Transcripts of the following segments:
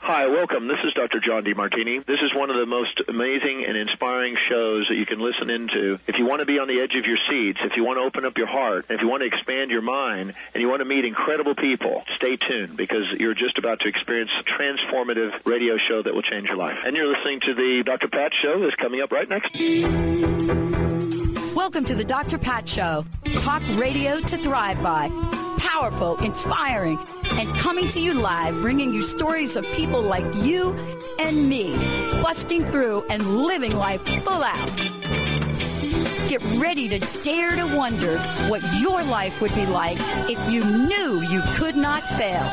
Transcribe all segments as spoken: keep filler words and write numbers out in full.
Hi, welcome. This is Doctor John DeMartini. This is one of the most amazing and inspiring shows that you can listen into. If you want to be on the edge of your seats, if you want to open up your heart, if you want to expand your mind, and you want to meet incredible people, stay tuned because you're just about to experience a transformative radio show that will change your life. And you're listening to the Doctor Pat Show that's coming up right next. Welcome to the Doctor Pat Show. Talk radio to thrive by. Powerful, inspiring, and coming to you live, bringing you stories of people like you and me, busting through and living life full out. Get ready to dare to wonder what your life would be like if you knew you could not fail.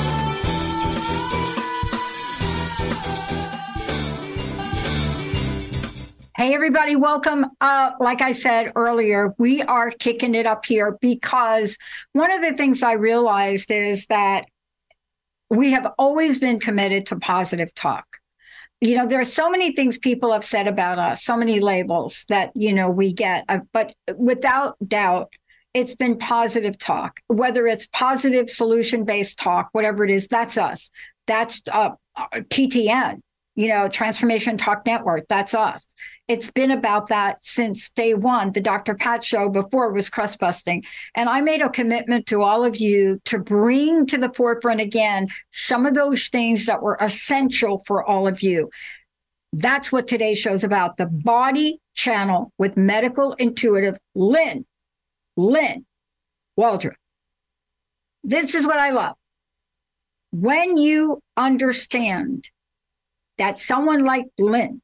Hey, everybody, welcome. Uh, like I said earlier, we are kicking it up here because one of the things I realized is that we have always been committed to positive talk. You know, there are so many things people have said about us, so many labels that, you know, we get, uh, but without doubt, it's been positive talk, whether it's positive solution-based talk, whatever it is, that's us. That's uh, T T N, you know, Transformation Talk Network, that's us. It's been about that since day one, the Doctor Pat Show, before it was crust busting. And I made a commitment to all of you to bring to the forefront again some of those things that were essential for all of you. That's what today's show is about. The Body Channel with medical intuitive Lynn, Lynn Waldron. This is what I love. When you understand that someone like Lynn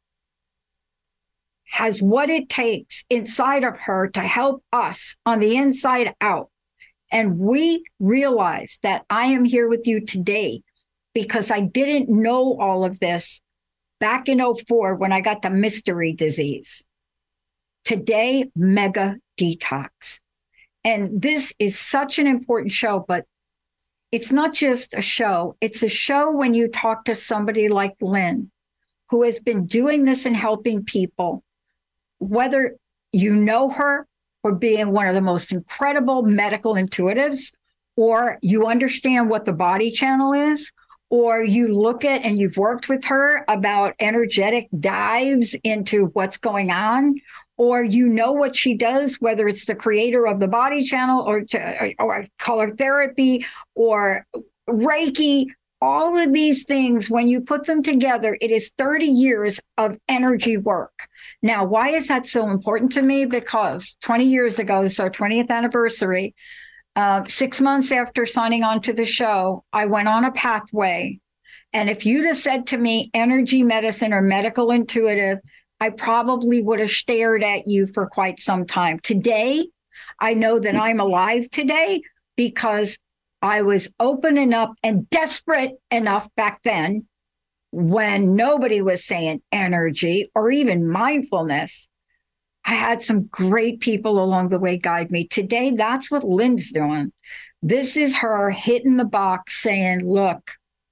has what it takes inside of her to help us on the inside out. And we realize that I am here with you today because I didn't know all of this back in oh four when I got the mystery disease. Today, mega detox. And this is such an important show, but it's not just a show. It's a show when you talk to somebody like Lynn, who has been doing this and helping people, whether you know her for being one of the most incredible medical intuitives, or you understand what the Body Channel is, or you look at and you've worked with her about energetic dives into what's going on, or you know what she does, whether it's the creator of the Body Channel or, to, or color therapy or Reiki. All of these things, when you put them together, it is thirty years of energy work. Now, why is that so important to me? Because twenty years ago, this is our twentieth anniversary, uh, six months after signing on to the show, I went on a pathway. And if you'd have said to me, energy medicine or medical intuitive, I probably would have stared at you for quite some time. Today, I know that I'm alive today because I was open enough and desperate enough back then when nobody was saying energy or even mindfulness. I had some great people along the way guide me. Today, that's what Lynn's doing. This is her hitting the box saying, look,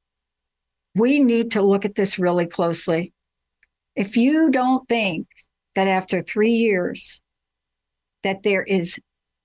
we need to look at this really closely. If you don't think that after three years that there is,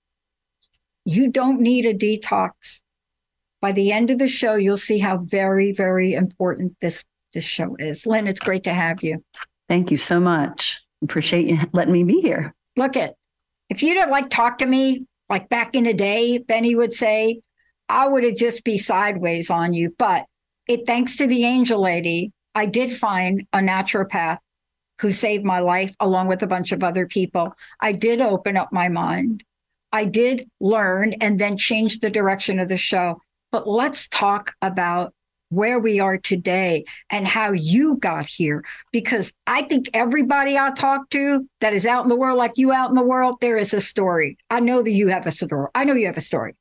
you don't need a detox. By the end of the show, you'll see how very, very important this, this show is. Lynn, it's great to have you. Thank you so much. Appreciate you letting me be here. Look it, if you didn't like talk to me, like back in the day, Benny would say, I would have just be sideways on you. But it, thanks to the angel lady, I did find a naturopath who saved my life along with a bunch of other people. I did open up my mind. I did learn and then change the direction of the show. But let's talk about where we are today and how you got here, because I think everybody I talk to that is out in the world, like you out in the world, there is a story. I know that you have a story. I know you have a story.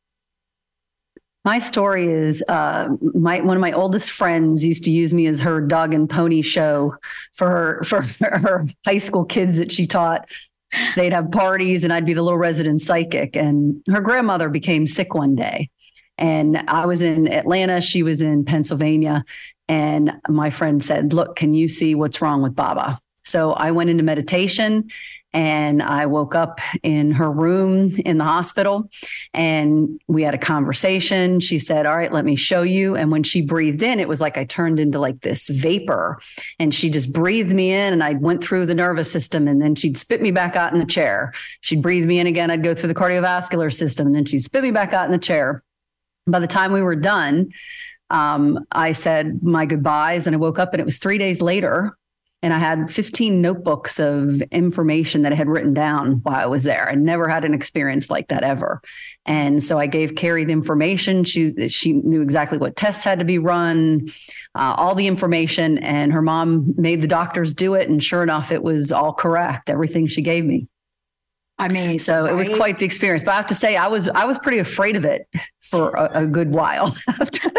My story is uh, my one of my oldest friends used to use me as her dog and pony show for her, for her high school kids that she taught. They'd have parties and I'd be the little resident psychic. And her grandmother became sick one day. And I was in Atlanta, she was in Pennsylvania. And my friend said, look, can you see what's wrong with Baba? So I went into meditation and I woke up in her room in the hospital and we had a conversation. She said, all right, let me show you. And when she breathed in, it was like I turned into like this vapor and she just breathed me in and I went through the nervous system and then she'd spit me back out in the chair. She'd breathe me in again. I'd go through the cardiovascular system and then she'd spit me back out in the chair. By the time we were done, um, I said my goodbyes and I woke up and it was three days later. And I had fifteen notebooks of information that I had written down while I was there. I never had an experience like that ever. And so I gave Carrie the information. She she knew exactly what tests had to be run, uh, all the information. And her mom made the doctors do it. And sure enough, it was all correct, everything she gave me. I mean, so right? It was quite the experience. But I have to say, I was I was pretty afraid of it for a, a good while after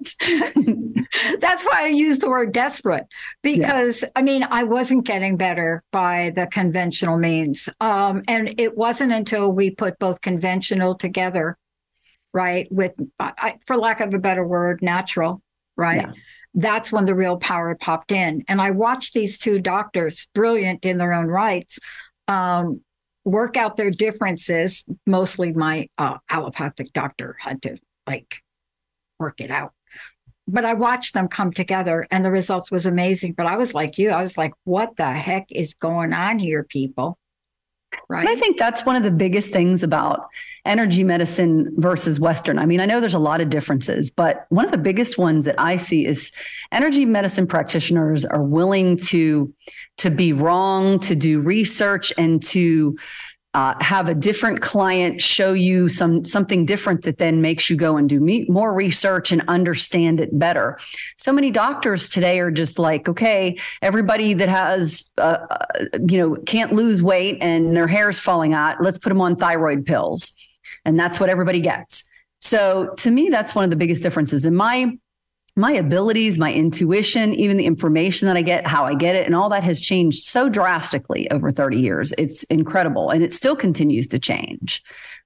that. That's why I use the word desperate, because, yeah. I mean, I wasn't getting better by the conventional means. Um, and it wasn't until we put both conventional together, right, with, I, for lack of a better word, natural, right? Yeah. That's when the real power popped in. And I watched these two doctors, brilliant in their own rights, um, work out their differences. Mostly my uh, allopathic doctor had to like work it out. But I watched them come together and the results was amazing. But I was like you, I was like, what the heck is going on here, people? Right. And I think that's one of the biggest things about energy medicine versus Western. I mean, I know there's a lot of differences, but one of the biggest ones that I see is energy medicine practitioners are willing to, to be wrong, to do research and to Uh, have a different client show you some something different that then makes you go and do me, more research and understand it better. So many doctors today are just like, okay, everybody that has, uh, uh, you know, can't lose weight and their hair is falling out, let's put them on thyroid pills. And that's what everybody gets. So to me, that's one of the biggest differences in my my abilities, my intuition, even the information that I get, how I get it, and all that has changed so drastically over thirty years. It's incredible. And it still continues to change.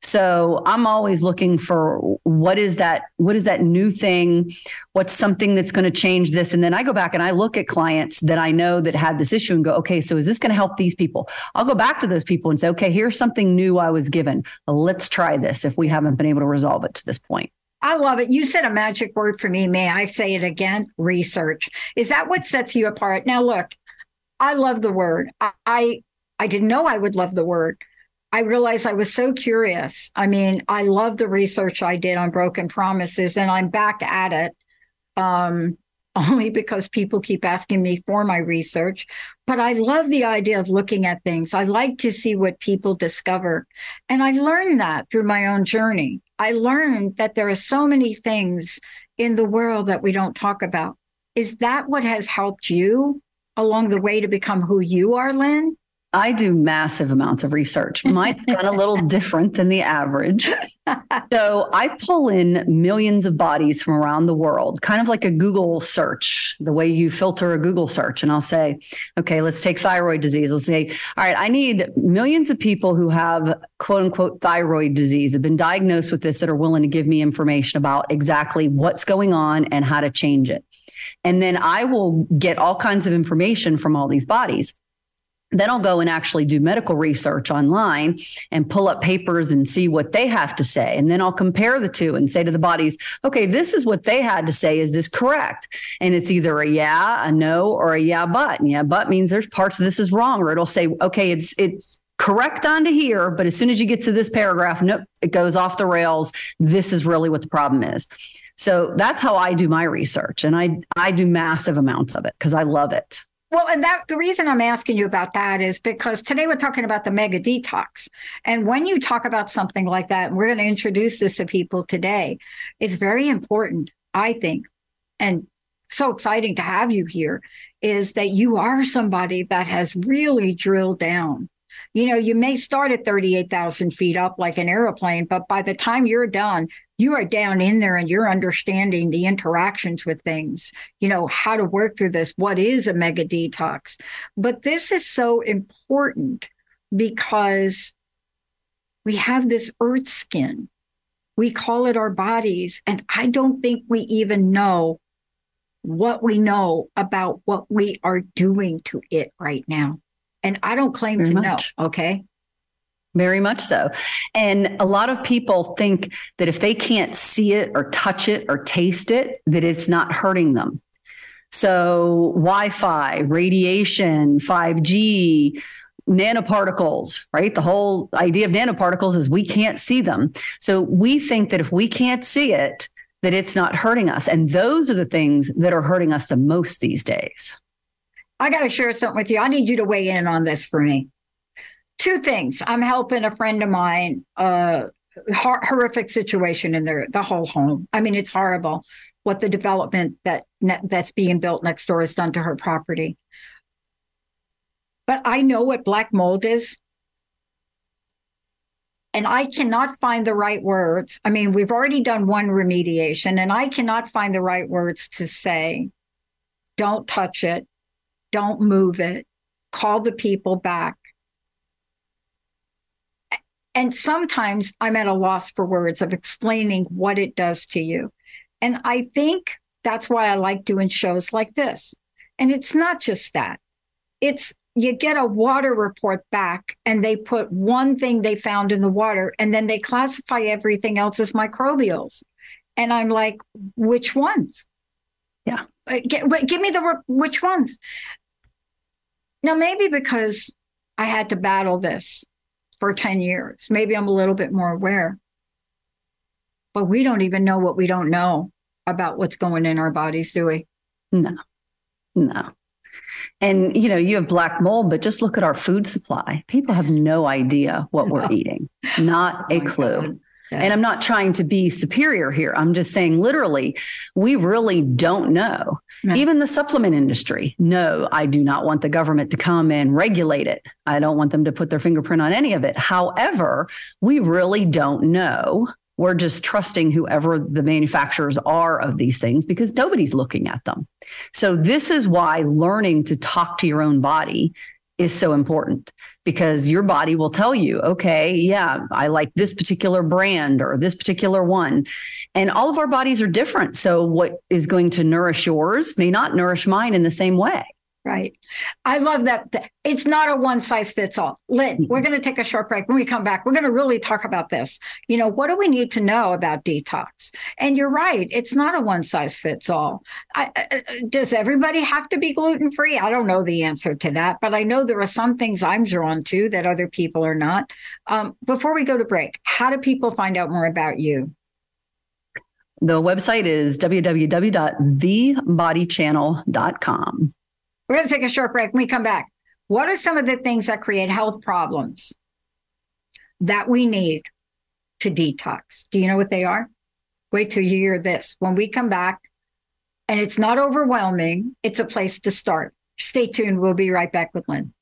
So I'm always looking for what is that, what is that new thing? What's something that's going to change this? And then I go back and I look at clients that I know that had this issue and go, okay, so is this going to help these people? I'll go back to those people and say, okay, here's something new I was given. Let's try this if we haven't been able to resolve it to this point. I love it. You said a magic word for me. May I say it again? Research. Is that what sets you apart? Now, look, I love the word. I, I, I didn't know I would love the word. I realized I was so curious. I mean, I love the research I did on Broken Promises, and I'm back at it um, only because people keep asking me for my research. But I love the idea of looking at things. I like to see what people discover. And I learned that through my own journey. I learned that there are so many things in the world that we don't talk about. Is that what has helped you along the way to become who you are, Lynn? I do massive amounts of research. Mine's kind of a little different than the average. So I pull in millions of bodies from around the world, kind of like a Google search, the way you filter a Google search. And I'll say, okay, let's take thyroid disease. Let's say, all right, I need millions of people who have quote unquote thyroid disease, have been diagnosed with this, that are willing to give me information about exactly what's going on and how to change it. And then I will get all kinds of information from all these bodies. Then I'll go and actually do medical research online and pull up papers and see what they have to say. And then I'll compare the two and say to the bodies, okay, this is what they had to say. Is this correct? And it's either a yeah, a no, or a yeah, but. And yeah, but means there's parts of this is wrong. Or it'll say, okay, it's it's correct onto here, but as soon as you get to this paragraph, nope, it goes off the rails. This is really what the problem is. So that's how I do my research. And I, I do massive amounts of it because I love it. Well, and that the reason I'm asking you about that is because today we're talking about the mega detox. And when you talk about something like that, and we're going to introduce this to people today, it's very important, I think, and so exciting to have you here, is that you are somebody that has really drilled down. You know, you may start at thirty-eight thousand feet up like an airplane, but by the time you're done, you are down in there and you're understanding the interactions with things, you know, how to work through this. What is a mega detox? But this is so important because we have this earth skin. We call it our bodies. And I don't think we even know what we know about what we are doing to it right now. And I don't claim Very to much. know, okay? Very much so. And a lot of people think that if they can't see it or touch it or taste it, that it's not hurting them. So Wi-Fi, radiation, five G, nanoparticles, right? The whole idea of nanoparticles is we can't see them. So we think that if we can't see it, that it's not hurting us. And those are the things that are hurting us the most these days. I got to share something with you. I need you to weigh in on this for me. Two things. I'm helping a friend of mine, uh, hor- horrific situation in their the whole home. I mean, it's horrible what the development that that's being built next door has done to her property. But I know what black mold is. And I cannot find the right words. I mean, we've already done one remediation, and I cannot find the right words to say, don't touch it, don't move it, call the people back. And sometimes I'm at a loss for words of explaining what it does to you. And I think that's why I like doing shows like this. And it's not just that. It's you get a water report back and they put one thing they found in the water and then they classify everything else as microbials. And I'm like, which ones? Yeah. Give, give me the, which ones? Now, maybe because I had to battle this for ten years, maybe I'm a little bit more aware. But we don't even know what we don't know about what's going in our bodies, do we? No, no. And, you know, you have black mold, but just look at our food supply. People have no idea what we're eating, not Oh a my clue. God. Yeah. And I'm not trying to be superior here. I'm just saying, literally, we really don't know. No. Even the supplement industry. No, I do not want the government to come and regulate it. I don't want them to put their fingerprint on any of it. However, we really don't know. We're just trusting whoever the manufacturers are of these things because nobody's looking at them. So this is why learning to talk to your own body is so important, because your body will tell you, okay, yeah, I like this particular brand or this particular one. And all of our bodies are different. So what is going to nourish yours may not nourish mine in the same way. Right. I love that. It's not a one size fits all. Lynn, we're going to take a short break. When we come back, we're going to really talk about this. You know, what do we need to know about detox? And you're right. It's not a one size fits all. I, I, does everybody have to be gluten free? I don't know the answer to that, but I know there are some things I'm drawn to that other people are not. Um, before we go to break, how do people find out more about you? The website is w w w dot the body channel dot com. We're going to take a short break. When we come back, what are some of the things that create health problems that we need to detox? Do you know what they are? Wait till you hear this. When we come back, and it's not overwhelming, it's a place to start. Stay tuned. We'll be right back with Lynn.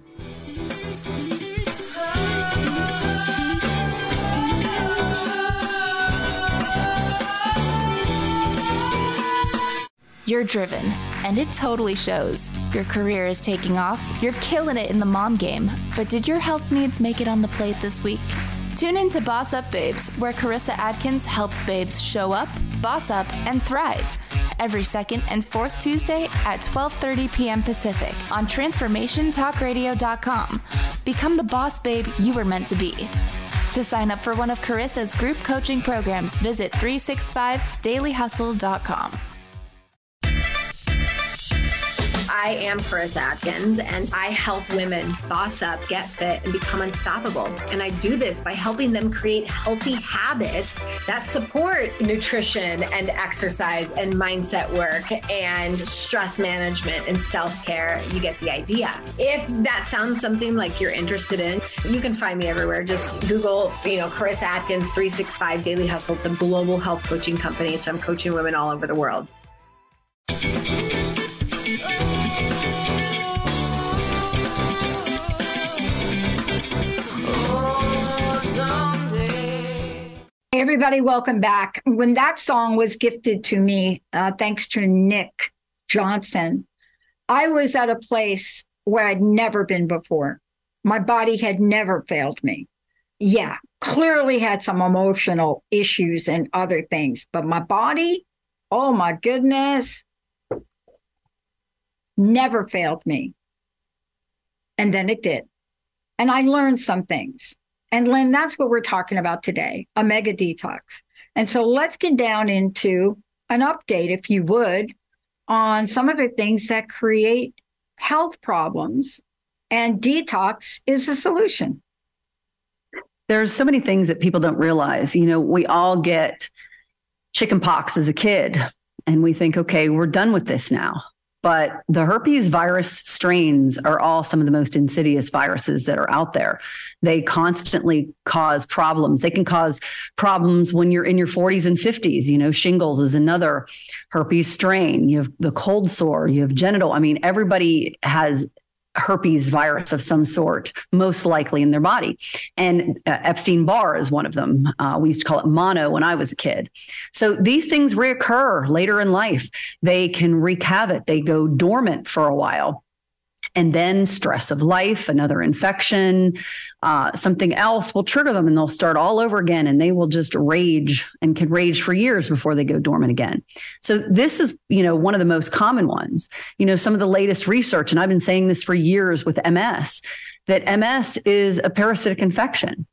You're driven, and it totally shows. Your career is taking off, you're killing it in the mom game. But did your health needs make it on the plate this week? Tune in to Boss Up Babes, where Carissa Adkins helps babes show up, boss up, and thrive. Every second and fourth Tuesday at twelve thirty p.m. Pacific on transformation talk radio dot com. Become the boss babe you were meant to be. To sign up for one of Carissa's group coaching programs, visit three sixty-five daily hustle dot com. I am Carissa Adkins, and I help women boss up, get fit, and become unstoppable. And I do this by helping them create healthy habits that support nutrition and exercise and mindset work and stress management and self-care. You get the idea. If that sounds something like you're interested in, you can find me everywhere. Just Google, you know, Carissa Adkins three sixty-five Daily Hustle. It's a global health coaching company, so I'm coaching women all over the world. Hey, everybody, welcome back. When that song was gifted to me, uh, thanks to Nick Johnson, I was at a place where I'd never been before. My body had never failed me. Yeah, clearly had some emotional issues and other things, but my body, oh my goodness, never failed me. And then it did. And I learned some things. And Lynn, that's what we're talking about today, a mega detox. And so let's get down into an update, if you would, on some of the things that create health problems. And detox is a solution. There's so many things that people don't realize. You know, we all get chicken pox as a kid, and we think, okay, we're done with this now. But the herpes virus strains are all some of the most insidious viruses that are out there. They constantly cause problems. They can cause problems when you're in your forties and fifties. You know, shingles is another herpes strain. You have the cold sore, you have genital. I mean, everybody has herpes virus of some sort, most likely in their body. And uh, Epstein-Barr is one of them. Uh, we used to call it mono when I was a kid. So these things reoccur later in life. They can wreak havoc. They go dormant for a while. And then stress of life, another infection, uh, something else will trigger them and they'll start all over again, and they will just rage and can rage for years before they go dormant again. So this is, you know, one of the most common ones. You know, some of the latest research, and I've been saying this for years with M S, that M S is a parasitic infection.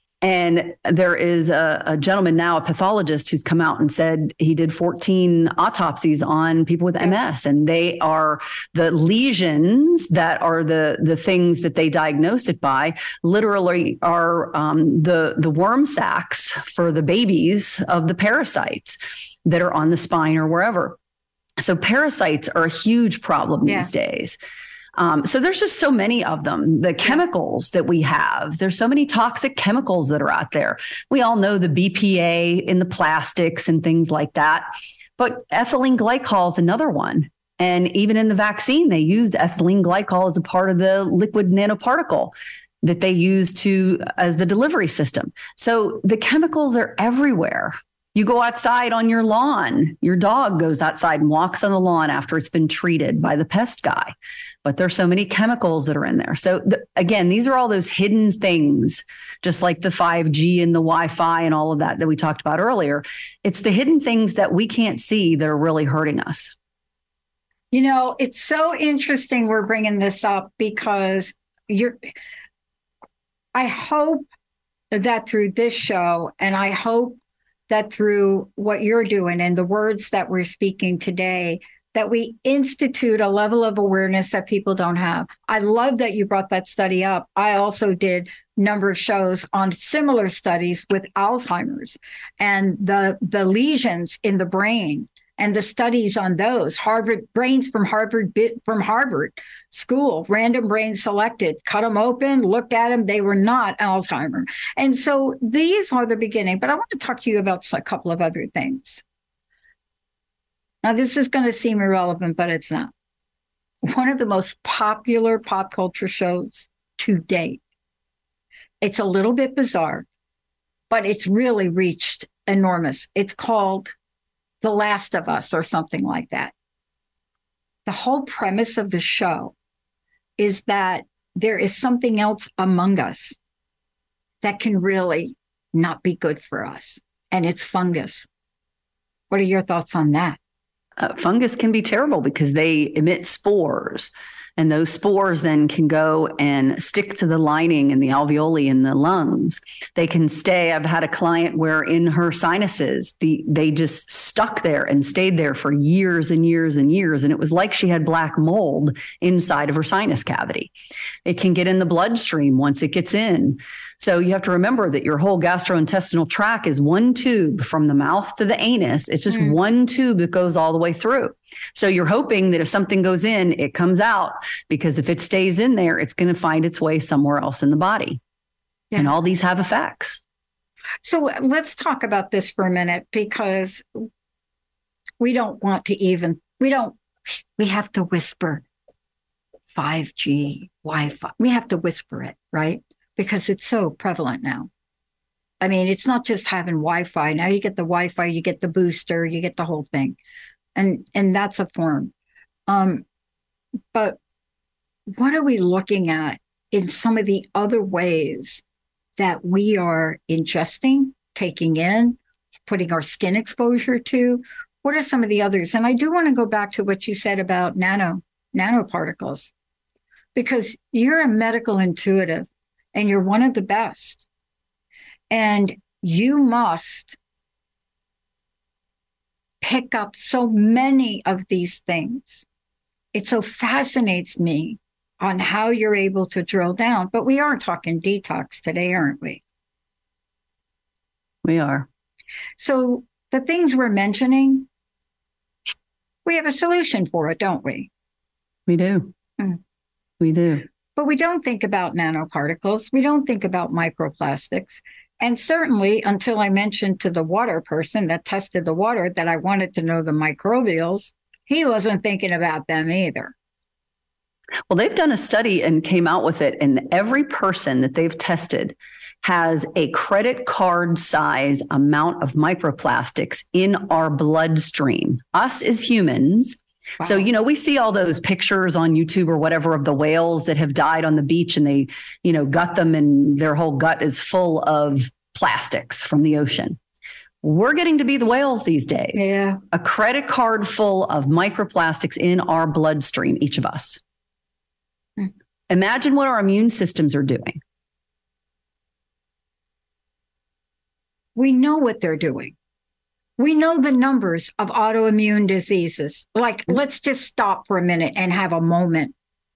And there is a, a gentleman now, a pathologist, who's come out and said he did fourteen autopsies on people with M S, and they are the lesions that are the, the things that they diagnose it by, literally are um, the, the worm sacs for the babies of the parasites that are on the spine or wherever. So parasites are a huge problem yeah. these days. Um, so there's just so many of them. The chemicals that we have, there's so many toxic chemicals that are out there. We all know the B P A in the plastics and things like that. But ethylene glycol is another one. And even in the vaccine, they used ethylene glycol as a part of the lipid nanoparticle that they use to as the delivery system. So the chemicals are everywhere. You go outside on your lawn, your dog goes outside and walks on the lawn after it's been treated by the pest guy. But there's so many chemicals that are in there. So the, again, these are all those hidden things, just like the five G and the Wi-Fi and all of that that we talked about earlier. It's the hidden things that we can't see that are really hurting us. You know, it's so interesting we're bringing this up because you're, I hope that through this show, and I hope that through what you're doing and the words that we're speaking today, that we institute a level of awareness that people don't have. I love that you brought that study up. I also did a number of shows on similar studies with Alzheimer's and the, the lesions in the brain and the studies on those. Harvard brains from Harvard from Harvard School, random brains selected, cut them open, looked at them. They were not Alzheimer's. And so these are the beginning. But I want to talk to you about a couple of other things. Now, this is going to seem irrelevant, but it's not. One of the most popular pop culture shows to date. It's a little bit bizarre, but it's really reached enormous. It's called The Last of Us or something like that. The whole premise of the show is that there is something else among us that can really not be good for us, and it's fungus. What are your thoughts on that? Uh, fungus can be terrible because they emit spores, and those spores then can go and stick to the lining in the alveoli in the lungs. They can stay. I've had a client where in her sinuses, the they just stuck there and stayed there for years and years and years. And it was like she had black mold inside of her sinus cavity. It can get in the bloodstream once it gets in. So you have to remember that your whole gastrointestinal tract is one tube from the mouth to the anus. It's just mm. one tube that goes all the way through. So you're hoping that if something goes in, it comes out, because if it stays in there, it's going to find its way somewhere else in the body. Yeah. And all these have effects. So let's talk about this for a minute, because we don't want to even, we don't, we have to whisper five G, Wi-Fi. We have to whisper it, right? Because it's so prevalent now. I mean, it's not just having Wi-Fi. Now you get the Wi-Fi, you get the booster, you get the whole thing. And and that's a form. Um, but what are we looking at in some of the other ways that we are ingesting, taking in, putting our skin exposure to? What are some of the others? And I do want to go back to what you said about nano nanoparticles, because you're a medical intuitive and you're one of the best. And you must pick up so many of these things. It so fascinates me on how you're able to drill down. But we are talking detox today, aren't we? We are. So the things we're mentioning, we have a solution for it, don't we? We do. Mm. We do. But we don't think about nanoparticles. We don't think about microplastics. And certainly until I mentioned to the water person that tested the water that I wanted to know the microbials, he wasn't thinking about them either. Well, they've done a study and came out with it, and every person that they've tested has a credit card size amount of microplastics in our bloodstream. Us as humans. Wow. So, you know, we see all those pictures on YouTube or whatever of the whales that have died on the beach and they, you know, gut them and their whole gut is full of plastics from the ocean. We're getting to be the whales these days. Yeah. A credit card full of microplastics in our bloodstream, each of us. Hmm. Imagine what our immune systems are doing. We know what they're doing. We know the numbers of autoimmune diseases. Like, let's just stop for a minute and have a moment.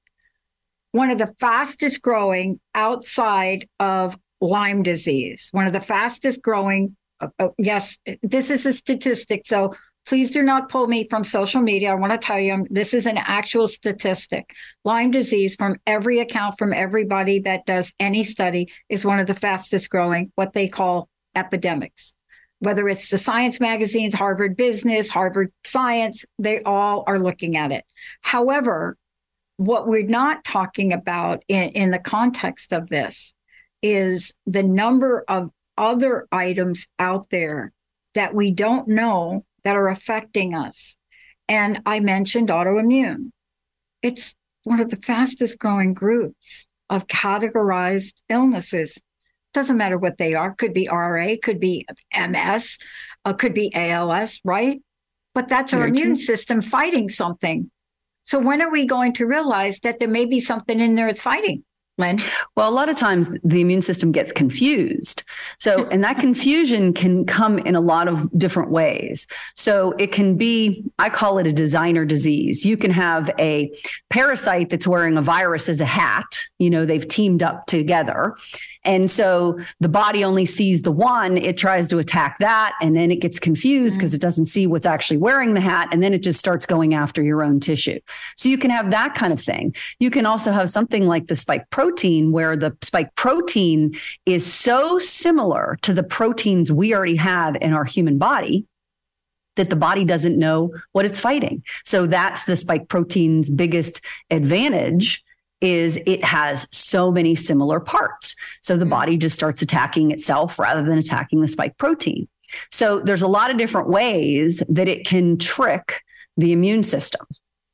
One of the fastest growing outside of Lyme disease, one of the fastest growing, uh, uh, yes, this is a statistic, so please do not pull me from social media. I want to tell you, this is an actual statistic. Lyme disease, from every account, from everybody that does any study, is one of the fastest growing, what they call epidemics. Whether it's the science magazines, Harvard Business, Harvard Science, they all are looking at it. However, what we're not talking about in, in the context of this is the number of other items out there that we don't know that are affecting us. And I mentioned autoimmune. It's one of the fastest growing groups of categorized illnesses. Doesn't matter what they are. Could be R A, could be M S, uh, could be A L S, right? But that's our Very immune true. system fighting something. So when are we going to realize that there may be something in there that's fighting, Lynn? Well, a lot of times the immune system gets confused. So, and that confusion can come in a lot of different ways. So it can be, I call it a designer disease. You can have a parasite that's wearing a virus as a hat. You know, they've teamed up together. And so the body only sees the one, it tries to attack that, and then it gets confused because mm-hmm. it doesn't see what's actually wearing the hat, and then it just starts going after your own tissue. So you can have that kind of thing. You can also have something like the spike protein, where the spike protein is so similar to the proteins we already have in our human body that the body doesn't know what it's fighting. So that's the spike protein's biggest advantage, is it has so many similar parts. So the body just starts attacking itself rather than attacking the spike protein. So there's a lot of different ways that it can trick the immune system.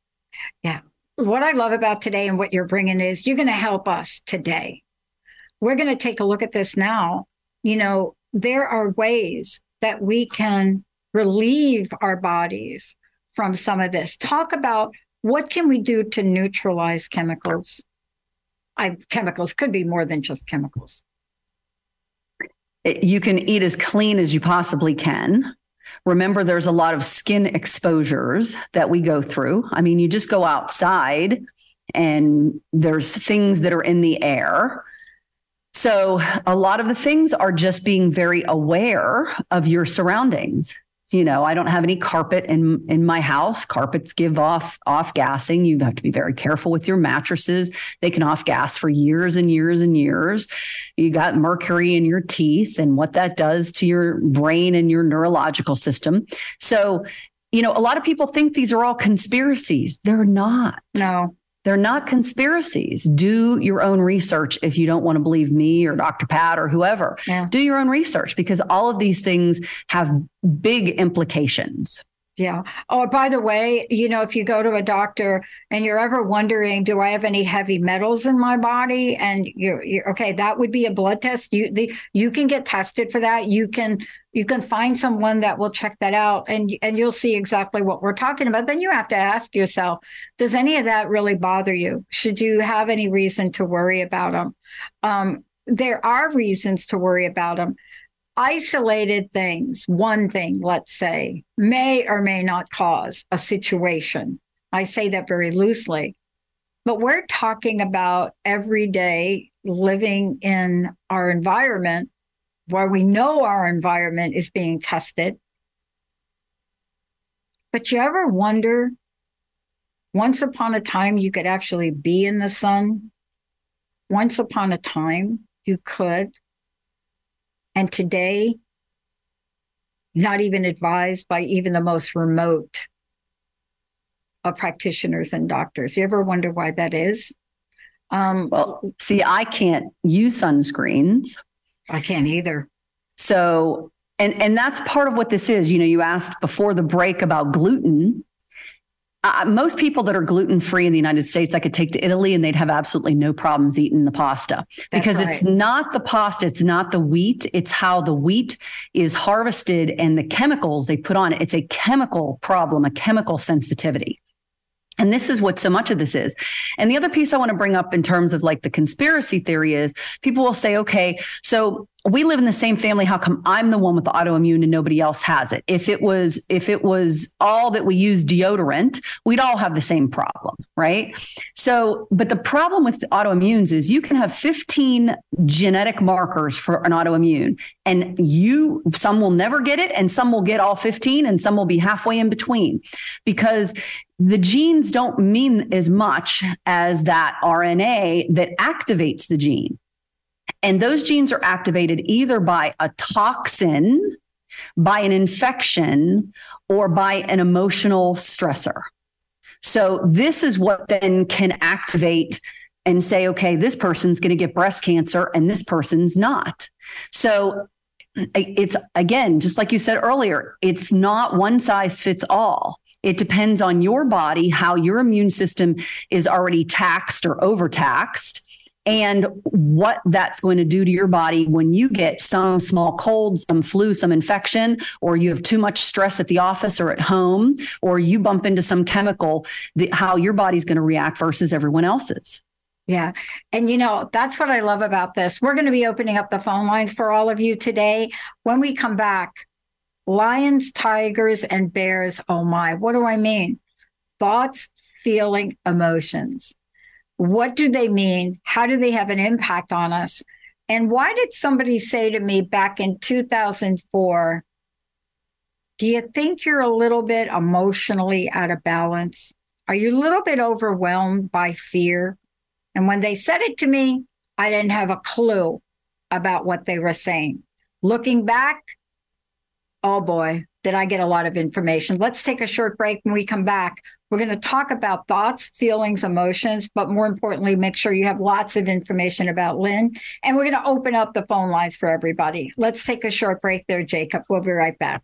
Yeah. What I love about today and what you're bringing is you're going to help us today. We're going to take a look at this now. You know, there are ways that we can relieve our bodies from some of this. Talk about what can we do to neutralize chemicals? I, chemicals could be more than just chemicals. You can eat as clean as you possibly can. Remember, there's a lot of skin exposures that we go through. I mean, you just go outside and there's things that are in the air. So a lot of the things are just being very aware of your surroundings. You know, I don't have any carpet in, in my house. Carpets give off off gassing. You have to be very careful with your mattresses. They can off gas for years and years and years. You got mercury in your teeth and what that does to your brain and your neurological system. So, you know, a lot of people think these are all conspiracies. They're not. No. They're not conspiracies. Do your own research if you don't want to believe me or Doctor Pat or whoever. Yeah. Do your own research, because all of these things have big implications. Yeah. Oh, by the way, you know, if you go to a doctor and you're ever wondering, do I have any heavy metals in my body? And you're, you're okay, that would be a blood test. You the you can get tested for that. You can you can find someone that will check that out, and and you'll see exactly what we're talking about. Then you have to ask yourself, does any of that really bother you? Should you have any reason to worry about them? Um, there are reasons to worry about them. Isolated things, one thing, let's say, may or may not cause a situation. I say that very loosely, but we're talking about every day living in our environment where we know our environment is being tested. But you ever wonder, once upon a time, you could actually be in the sun? Once upon a time, you could. And today, not even advised by even the most remote of practitioners and doctors. You ever wonder why that is? Um, well, see, I can't use sunscreens. I can't either. So, and, and that's part of what this is. You know, you asked before the break about gluten. Uh, most people that are gluten-free in the United States, I could take to Italy and they'd have absolutely no problems eating the pasta. That's because right. It's not the pasta, it's not the wheat, it's how the wheat is harvested and the chemicals they put on it. It's a chemical problem, a chemical sensitivity. And this is what so much of this is. And the other piece I want to bring up in terms of like the conspiracy theory is people will say, okay, so we live in the same family. How come I'm the one with the autoimmune and nobody else has it? If it was, if it was all that we use deodorant, we'd all have the same problem, right? So, but the problem with autoimmunes is you can have fifteen genetic markers for an autoimmune, and you, some will never get it, and some will get all fifteen, and some will be halfway in between, because the genes don't mean as much as that R N A that activates the gene. And those genes are activated either by a toxin, by an infection, or by an emotional stressor. So this is what then can activate and say, okay, this person's going to get breast cancer and this person's not. So it's, again, just like you said earlier, it's not one size fits all. It depends on your body, how your immune system is already taxed or overtaxed, and what that's going to do to your body when you get some small cold, some flu, some infection, or you have too much stress at the office or at home, or you bump into some chemical, the, how your body's going to react versus everyone else's. Yeah. And, you know, that's what I love about this. We're going to be opening up the phone lines for all of you today. When we come back, lions, tigers, and bears. Oh, my. What do I mean? Thoughts, feeling, emotions. What do they mean? How do they have an impact on us? And why did somebody say to me back in two thousand four, do you think you're a little bit emotionally out of balance? Are you a little bit overwhelmed by fear? And when they said it to me, I didn't have a clue about what they were saying. Looking back, oh boy, did I get a lot of information. Let's take a short break. When we come back, we're going to talk about thoughts, feelings, emotions, but more importantly, make sure you have lots of information about Lynn. And we're going to open up the phone lines for everybody. Let's take a short break there, Jacob. We'll be right back.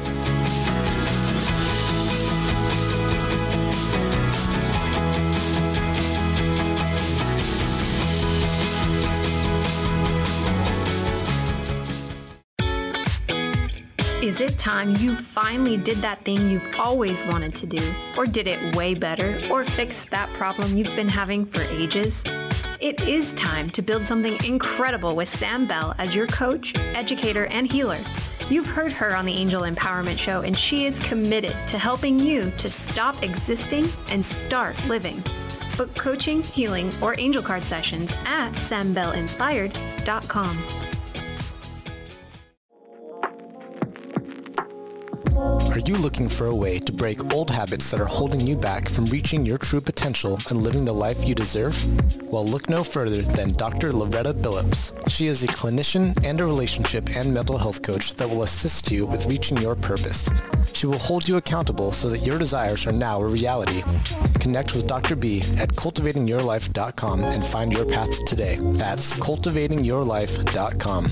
Is it time you finally did that thing you've always wanted to do, or did it way better, or fixed that problem you've been having for ages? It is time to build something incredible with Sam Bell as your coach, educator, and healer. You've heard her on the Angel Empowerment Show, and she is committed to helping you to stop existing and start living. Book coaching, healing, or angel card sessions at sam bell inspired dot com. Are you looking for a way to break old habits that are holding you back from reaching your true potential and living the life you deserve? Well, look no further than Doctor Loretta Billups. She is a clinician and a relationship and mental health coach that will assist you with reaching your purpose. She will hold you accountable so that your desires are now a reality. Connect with Doctor B at cultivating your life dot com and find your path today. That's cultivating your life dot com.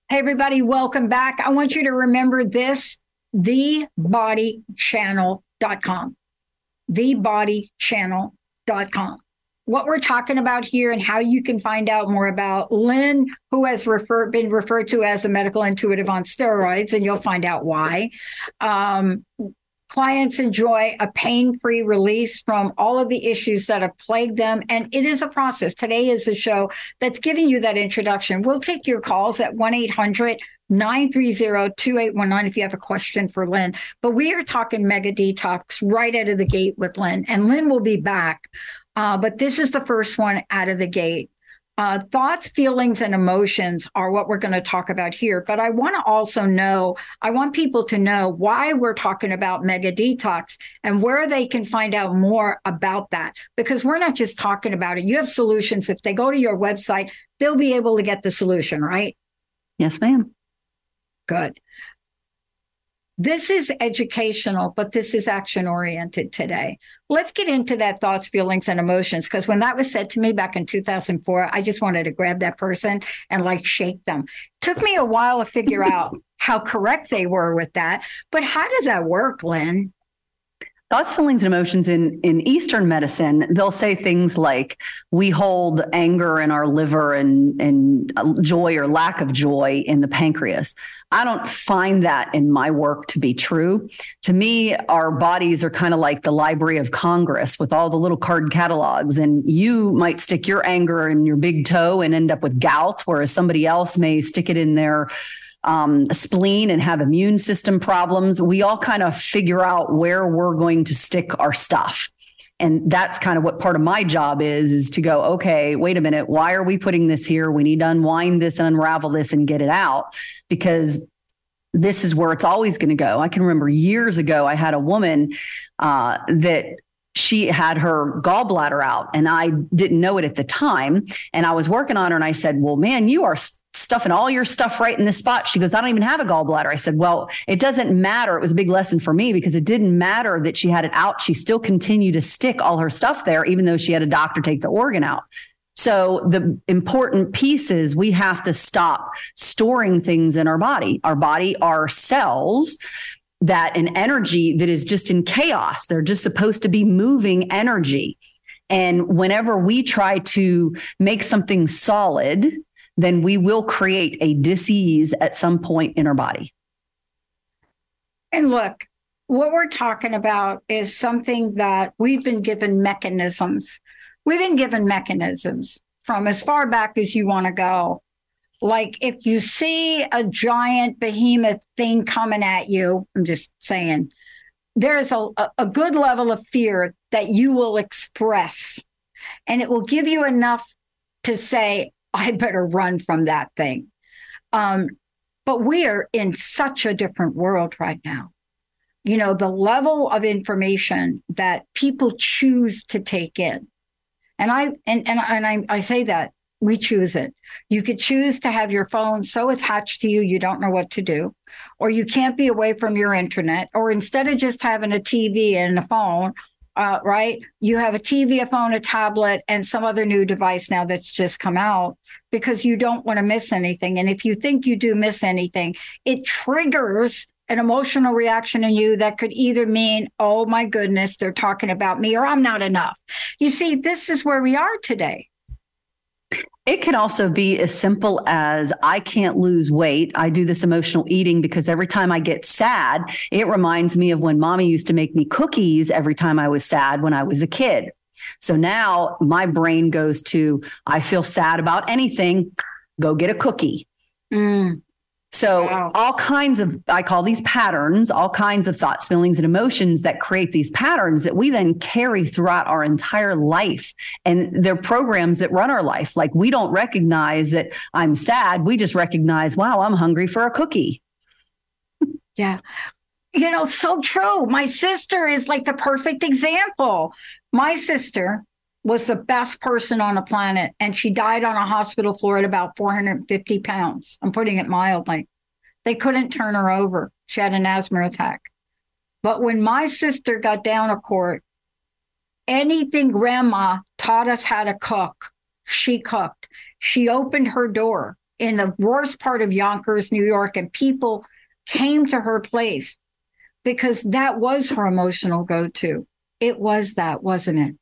Hey, everybody, welcome back. I want you to remember this, the body channel dot com. the body channel dot com. What we're talking about here and how you can find out more about Lynn, who has refer- been referred to as a medical intuitive on steroids, and you'll find out why. Um, Clients enjoy a pain-free release from all of the issues that have plagued them, and it is a process. Today is a show that's giving you that introduction. We'll take your calls at one eight hundred nine three zero two eight one nine if you have a question for Lynn. But we are talking Mega Detox right out of the gate with Lynn, and Lynn will be back. Uh, but this is the first one out of the gate. Uh, thoughts, feelings, and emotions are what we're going to talk about here. But I want to also know, I want people to know why we're talking about Mega Detox and where they can find out more about that. Because we're not just talking about it. You have solutions. If they go to your website, they'll be able to get the solution, right? Yes, ma'am. Good. This is educational, but this is action-oriented today. Let's get into that thoughts, feelings, and emotions, because when that was said to me back in two thousand four, I just wanted to grab that person and like shake them. Took me a while to figure out how correct they were with that. But how does that work, Lynn? Thoughts, feelings, and emotions in, in Eastern medicine, they'll say things like, we hold anger in our liver and, and joy or lack of joy in the pancreas. I don't find that in my work to be true. To me, our bodies are kind of like the Library of Congress with all the little card catalogs, and you might stick your anger in your big toe and end up with gout, whereas somebody else may stick it in their Um, spleen and have immune system problems. We all kind of figure out where we're going to stick our stuff. And that's kind of what part of my job is, is to go, okay, wait a minute. Why are we putting this here? We need to unwind this and unravel this and get it out, because this is where it's always going to go. I can remember years ago, I had a woman uh, that she had her gallbladder out, and I didn't know it at the time. And I was working on her, and I said, well, man, you are stuffing all your stuff right in this spot. She goes, I don't even have a gallbladder. I said, well, it doesn't matter. It was a big lesson for me, because it didn't matter that she had it out. She still continued to stick all her stuff there, even though she had a doctor take the organ out. So the important piece is we have to stop storing things in our body. Our body are cells that an energy that is just in chaos. They're just supposed to be moving energy. And whenever we try to make something solid, then we will create a dis-ease at some point in our body. And look, what we're talking about is something that we've been given mechanisms. We've been given mechanisms from as far back as you want to go. Like if you see a giant behemoth thing coming at you, I'm just saying, there is a, a good level of fear that you will express, and it will give you enough to say, I better run from that thing. Um, but we are in such a different world right now. You know, the level of information that people choose to take in. And I and, and, and I, I say that we choose it. You could choose to have your phone so attached to you, you don't know what to do, or you can't be away from your internet, or instead of just having a T V and a phone, uh, right, you have a T V, a phone, a tablet, and some other new device now that's just come out, because you don't want to miss anything. And if you think you do miss anything, it triggers an emotional reaction in you that could either mean, oh my goodness, they're talking about me, or I'm not enough. You see, this is where we are today. It can also be as simple as, I can't lose weight. I do this emotional eating because every time I get sad, it reminds me of when mommy used to make me cookies every time I was sad when I was a kid. So now my brain goes to, I feel sad about anything, go get a cookie. Mm. So wow. all kinds of, I call these patterns, all kinds of thoughts, feelings, and emotions that create these patterns that we then carry throughout our entire life. And they're programs that run our life. Like, we don't recognize that I'm sad. We just recognize, wow, I'm hungry for a cookie. Yeah. You know, so true. My sister is like the perfect example. My sister was the best person on the planet, and she died on a hospital floor at about four hundred fifty pounds. I'm putting it mildly. They couldn't turn her over. She had an asthma attack. But when my sister got down to court, anything grandma taught us how to cook, she cooked. She opened her door in the worst part of Yonkers, New York, and people came to her place because that was her emotional go-to. It was that, wasn't it?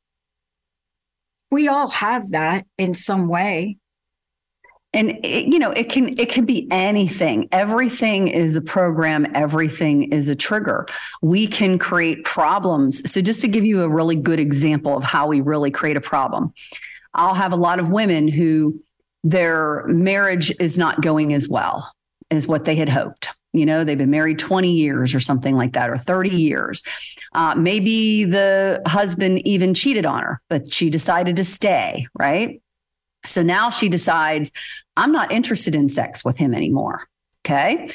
We all have that in some way. And it, you know, it can it can be anything. Everything is a program. Everything is a trigger. We can create problems. So just to give you a really good example of how we really create a problem, I'll have a lot of women who their marriage is not going as well as what they had hoped. You know, they've been married twenty years or something like that, or thirty years. Uh, maybe the husband even cheated on her, but she decided to stay, right? So now she decides, I'm not interested in sex with him anymore. Okay.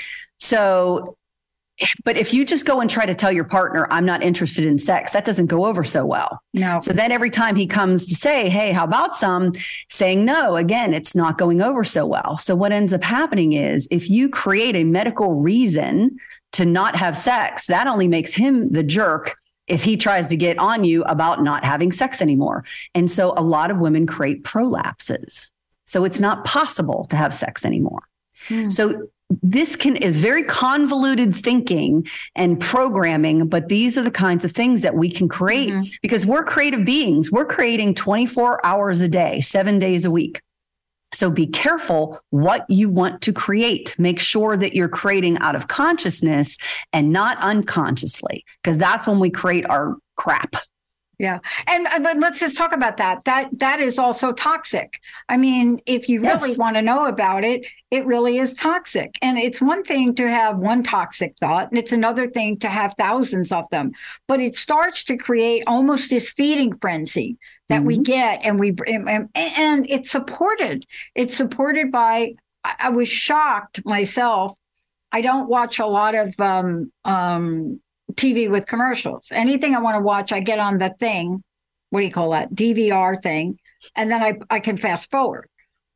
So, but if you just go and try to tell your partner, I'm not interested in sex, that doesn't go over so well. No. So then every time he comes to say, hey, how about some, saying no, again, it's not going over so well. So what ends up happening is if you create a medical reason to not have sex, that only makes him the jerk if he tries to get on you about not having sex anymore. And so a lot of women create prolapses. So it's not possible to have sex anymore. Hmm. So this can is very convoluted thinking and programming, but these are the kinds of things that we can create mm-hmm. because we're creative beings. We're creating twenty-four hours a day, seven days a week. So be careful what you want to create. Make sure that you're creating out of consciousness and not unconsciously, because that's when we create our crap. Yeah. And uh, let's just talk about that. That that is also toxic. I mean, if you really yes. want to know about it, it really is toxic. And it's one thing to have one toxic thought, and it's another thing to have thousands of them. But it starts to create almost this feeding frenzy that mm-hmm. we get, and we and, and it's supported. It's supported by, I, I was shocked myself. I don't watch a lot of um, um, T V with commercials. Anything I want to watch, I get on the thing. What do you call that? D V R thing. And then I, I can fast forward.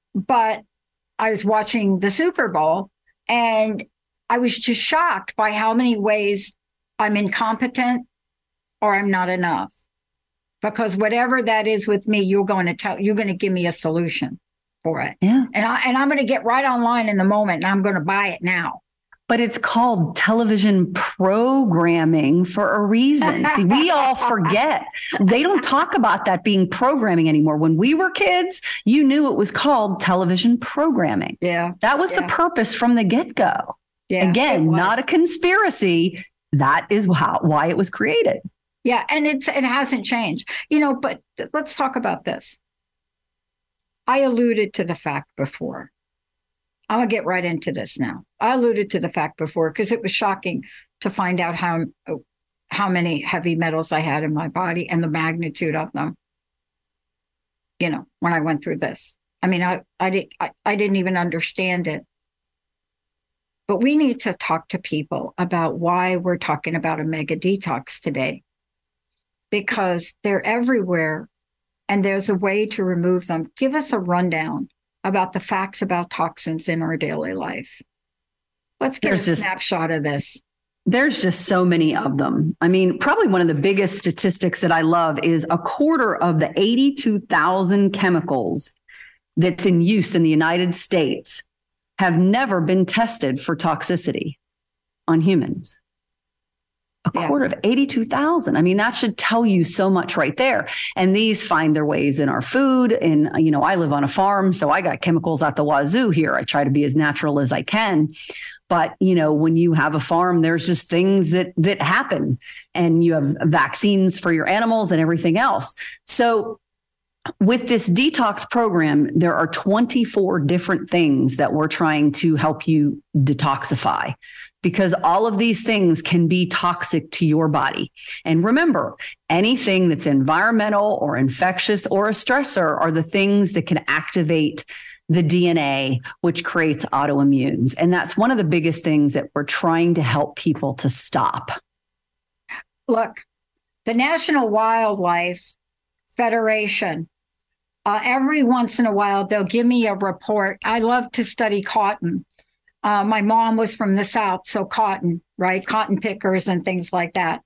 But I was watching the Super Bowl and I was just shocked by how many ways I'm incompetent or I'm not enough. Because whatever that is with me, you're going to tell, you're going to give me a solution for it. Yeah. And I, and I'm going to get right online in the moment and I'm going to buy it now. But it's called television programming for a reason. See, we all forget. They don't talk about that being programming anymore. When we were kids, you knew it was called television programming. Yeah. That was yeah. the purpose from the get-go. Yeah, Again, not a conspiracy. That is how, why it was created. Yeah, and it's it hasn't changed. You know, but th- let's talk about this. I alluded to the fact before. I'm going to get right into this now. I alluded to the fact before because it was shocking to find out how how many heavy metals I had in my body and the magnitude of them. You know, when I went through this. I mean, I I, did, I, I didn't even understand it. But we need to talk to people about why we're talking about a mega detox today. Because they're everywhere and there's a way to remove them. Give us a rundown about the facts about toxins in our daily life. Let's get there's a just, snapshot of this. There's just so many of them. I mean, probably one of the biggest statistics that I love is a quarter of the eighty-two thousand chemicals that's in use in the United States have never been tested for toxicity on humans. A yeah. quarter of eighty-two thousand. I mean, that should tell you so much right there. And these find their ways in our food. And, you know, I live on a farm, so I got chemicals at the wazoo here. I try to be as natural as I can. But, you know, when you have a farm, there's just things that that happen and you have vaccines for your animals and everything else. So with this detox program, there are twenty-four different things that we're trying to help you detoxify. Because all of these things can be toxic to your body. And remember, anything that's environmental or infectious or a stressor are the things that can activate the D N A, which creates autoimmunes. And that's one of the biggest things that we're trying to help people to stop. Look, the National Wildlife Federation, uh, every once in a while, they'll give me a report. I love to study cotton. Uh, my mom was from the South, so cotton, right? Cotton pickers and things like that.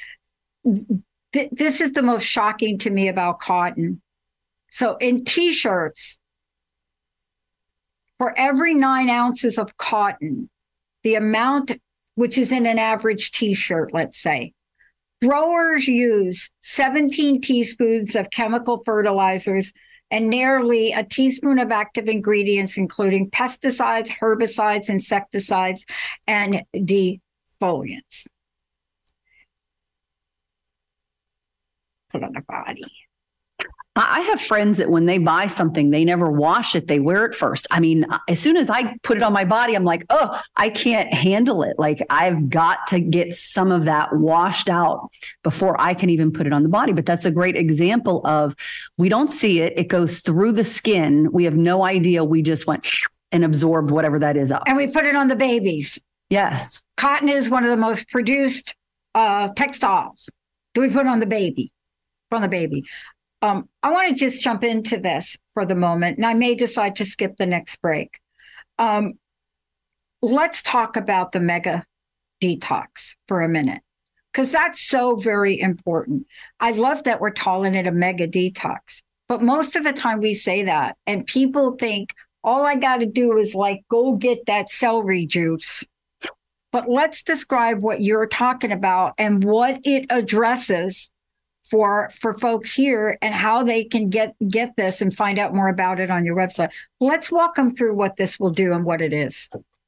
Th- this is the most shocking to me about cotton. So in T-shirts, For every nine ounces of cotton, the amount which is in an average t-shirt, let's say, growers use seventeen teaspoons of chemical fertilizers and nearly a teaspoon of active ingredients, including pesticides, herbicides, insecticides, and defoliants. Put on the body. I have friends that when they buy something, they never wash it. They wear it first. I mean, as soon as I put it on my body, I'm like, oh, I can't handle it. Like, I've got to get some of that washed out before I can even put it on the body. But that's a great example of, we don't see it. It goes through the skin. We have no idea. We just went and absorbed whatever that is up. And we put it on the babies. Yes. Cotton is one of the most produced uh, textiles. Do we put it on the baby? On the baby. Um, I want to just jump into this for the moment, and I may decide to skip the next break. Um, let's talk about the mega detox for a minute, because that's so very important. I love that we're calling it a mega detox, but most of the time we say that, and people think all I got to do is like go get that celery juice. But let's describe what you're talking about and what it addresses for for folks here, and how they can get get this and find out more about it on your website. Let's walk them through what this will do and what it is.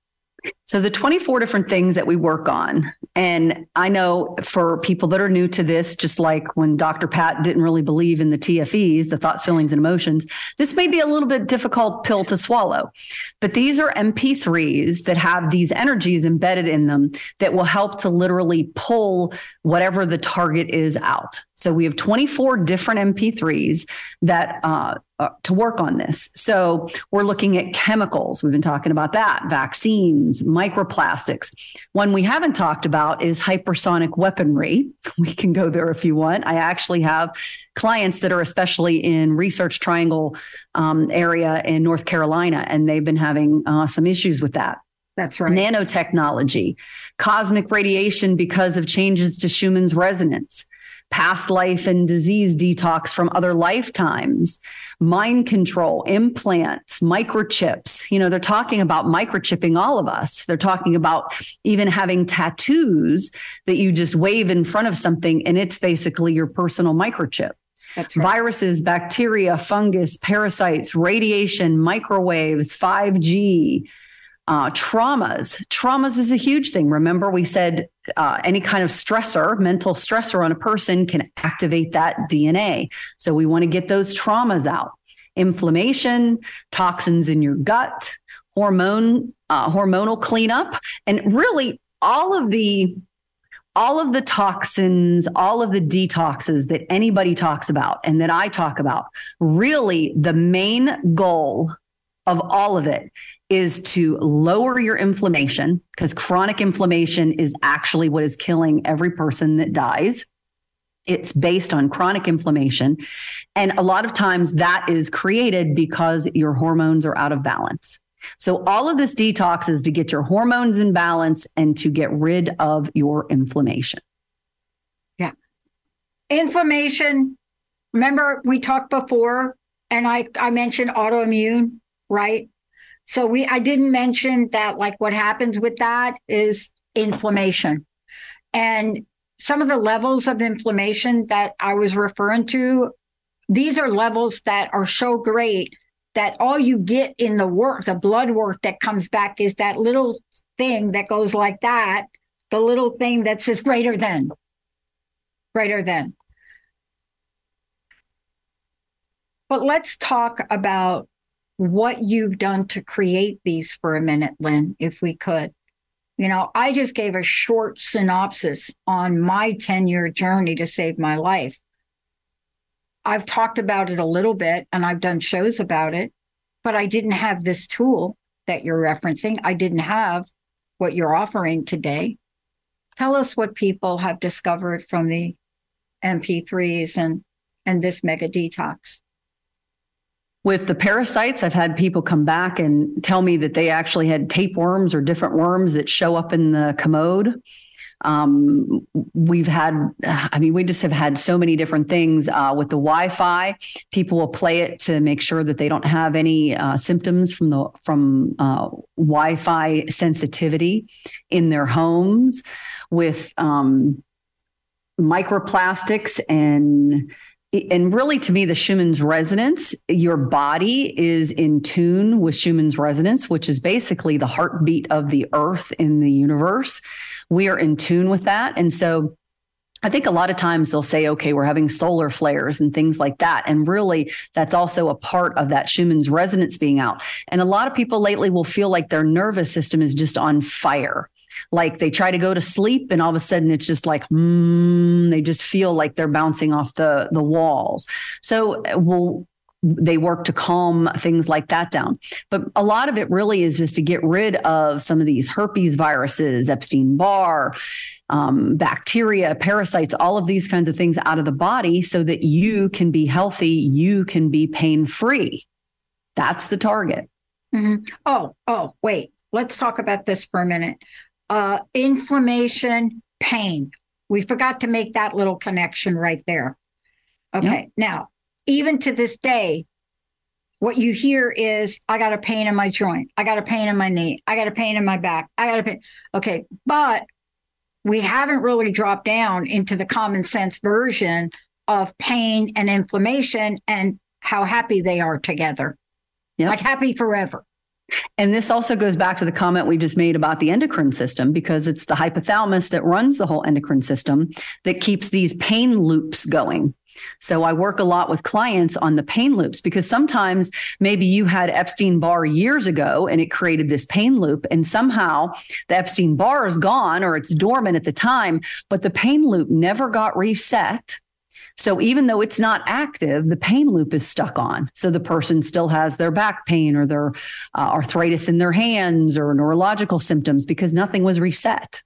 So the twenty-four different things that we work on. And I know for people that are new to this, just like when Doctor Pat didn't really believe in the T F Es, the thoughts, feelings, and emotions, this may be a little bit difficult pill to swallow. But these are M P threes that have these energies embedded in them that will help to literally pull whatever the target is out. So we have twenty-four different M P threes that uh, uh, to work on this. So we're looking at chemicals. We've been talking about that, vaccines, microplastics. One we haven't talked about is hypersonic weaponry. We can go there if you want. I actually have clients that are especially in Research Triangle um, area in North Carolina, and they've been having uh, some issues with that. That's right. Nanotechnology, cosmic radiation because of changes to Schumann's resonance, past life and disease detox from other lifetimes, mind control, implants, microchips. You know, they're talking about microchipping all of us. They're talking about even having tattoos that you just wave in front of something, and it's basically your personal microchip. That's right. Viruses, bacteria, fungus, parasites, radiation, microwaves, five G, Uh, traumas. Traumas is a huge thing. Remember, we said uh, any kind of stressor, mental stressor on a person can activate that D N A. So we want to get those traumas out. Inflammation, toxins in your gut, hormone, uh, hormonal cleanup, and really all of the all of the toxins, all of the detoxes that anybody talks about and that I talk about. Really, the main goal of all of it is to lower your inflammation, because chronic inflammation is actually what is killing every person that dies. It's based on chronic inflammation. And a lot of times that is created because your hormones are out of balance. So all of this detox is to get your hormones in balance and to get rid of your inflammation. Yeah. Inflammation. Remember, we talked before, and I, I mentioned autoimmune, right? So we, I didn't mention that, like, what happens with that is inflammation. And some of the levels of inflammation that I was referring to, these are levels that are so great that all you get in the work, the blood work that comes back, is that little thing that goes like that, the little thing that says greater than, greater than. But let's talk about what you've done to create these for a minute, Lynn, if we could. You know, I just gave a short synopsis on my ten-year journey to save my life. I've talked about it a little bit, and I've done shows about it, but I didn't have this tool that you're referencing. I didn't have what you're offering today. Tell us what people have discovered from the M P threes and, and this mega detox. With the parasites, I've had people come back and tell me that they actually had tapeworms or different worms that show up in the commode. Um, we've had, I mean, we just have had so many different things uh, with the Wi-Fi. People will play it to make sure that they don't have any uh, symptoms from the from uh, Wi-Fi sensitivity in their homes, with um, microplastics and. And really, to me, the Schumann's resonance, your body is in tune with Schumann's resonance, which is basically the heartbeat of the earth in the universe. We are in tune with that. And so I think a lot of times they'll say, okay, we're having solar flares and things like that. And really, that's also a part of that Schumann's resonance being out. And a lot of people lately will feel like their nervous system is just on fire. Like they try to go to sleep and all of a sudden it's just like, mm, they just feel like they're bouncing off the, the walls. So we'll, they work to calm things like that down. But a lot of it really is just to get rid of some of these herpes viruses, Epstein-Barr, um, bacteria, parasites, all of these kinds of things out of the body so that you can be healthy, you can be pain-free. That's the target. Mm-hmm. Oh, oh, wait. Let's talk about this for a minute. Uh, inflammation, pain. We forgot to make that little connection right there. Okay. Yep. Now, even to this day, what you hear is, I got a pain in my joint. I got a pain in my knee. I got a pain in my back. I got a pain. Okay. But we haven't really dropped down into the common sense version of pain and inflammation and how happy they are together. Yep. Like happy forever. And this also goes back to the comment we just made about the endocrine system, because it's the hypothalamus that runs the whole endocrine system that keeps these pain loops going. So I work a lot with clients on the pain loops, because sometimes maybe you had Epstein-Barr years ago and it created this pain loop, and somehow the Epstein-Barr is gone or it's dormant at the time, but the pain loop never got reset. So even though it's not active, the pain loop is stuck on. So the person still has their back pain or their uh, arthritis in their hands or neurological symptoms because nothing was reset.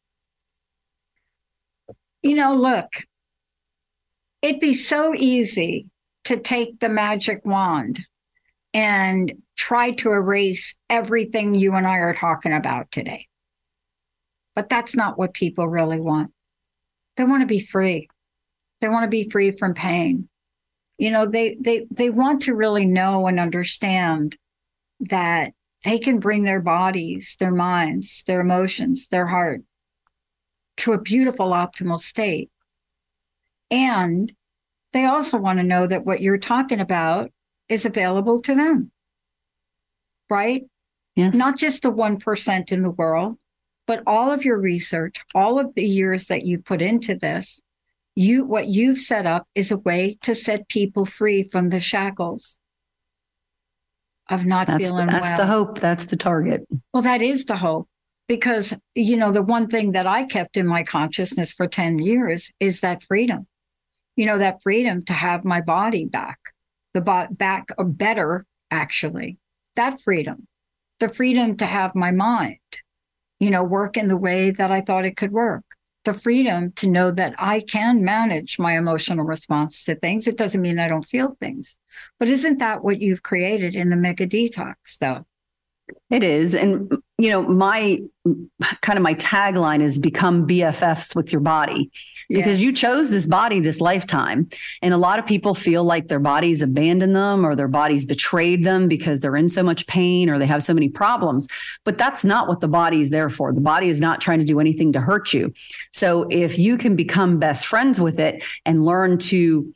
You know, look, it'd be so easy to take the magic wand and try to erase everything you and I are talking about today. But that's not what people really want. They want to be free. They want to be free from pain. You know, they they they want to really know and understand that they can bring their bodies, their minds, their emotions, their heart to a beautiful, optimal state. And they also want to know that what you're talking about is available to them. Right? Yes. Not just the one percent in the world, but all of your research, all of the years that you put into this. You, what you've set up is a way to set people free from the shackles of not that's feeling the, that's well. the hope. That's the target. Well, that is the hope, because, you know, the one thing that I kept in my consciousness for ten years is that freedom, you know, that freedom to have my body back, the bo- back or better, actually, that freedom, the freedom to have my mind, you know, work in the way that I thought it could work. The freedom to know that I can manage my emotional response to things. It doesn't mean I don't feel things. But isn't that what you've created in the Mega Detox, though? It is. And, you know, my kind of my tagline is become B F Fs with your body, because yeah. you chose this body this lifetime. And a lot of people feel like their bodies abandoned them or their bodies betrayed them because they're in so much pain or they have so many problems. But that's not what the body is there for. The body is not trying to do anything to hurt you. So if you can become best friends with it and learn to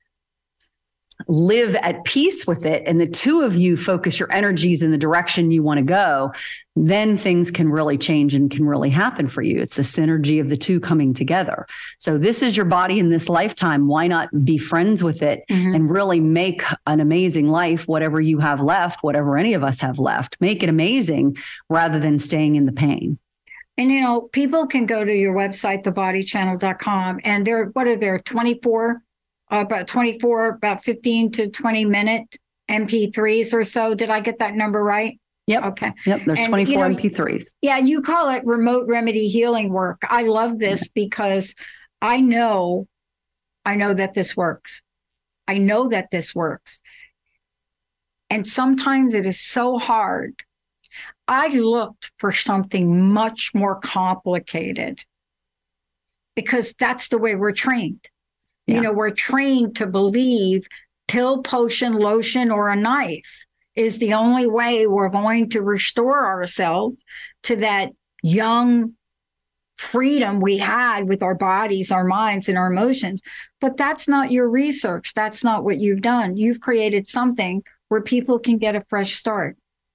live at peace with it, and the two of you focus your energies in the direction you want to go, then things can really change and can really happen for you. It's the synergy of the two coming together. So this is your body in this lifetime. Why not be friends with it mm-hmm. and really make an amazing life, whatever you have left, whatever any of us have left, make it amazing rather than staying in the pain. And, you know, people can go to your website, the body channel dot com, and there, what are there, twenty-four Uh, about twenty-four, about fifteen to twenty minute M P threes or so. Did I get that number right? Yep. Okay. Yep. There's and, twenty-four you know, M P threes. Yeah. You call it remote remedy healing work. I love this because I know, I know that this works. I know that this works. And sometimes it is so hard. I looked for something much more complicated because that's the way we're trained. Yeah. You know, we're trained to believe pill, potion, lotion, or a knife is the only way we're going to restore ourselves to that young freedom we had with our bodies, our minds, and our emotions. But that's not your research. That's not what you've done. You've created something where people can get a fresh start.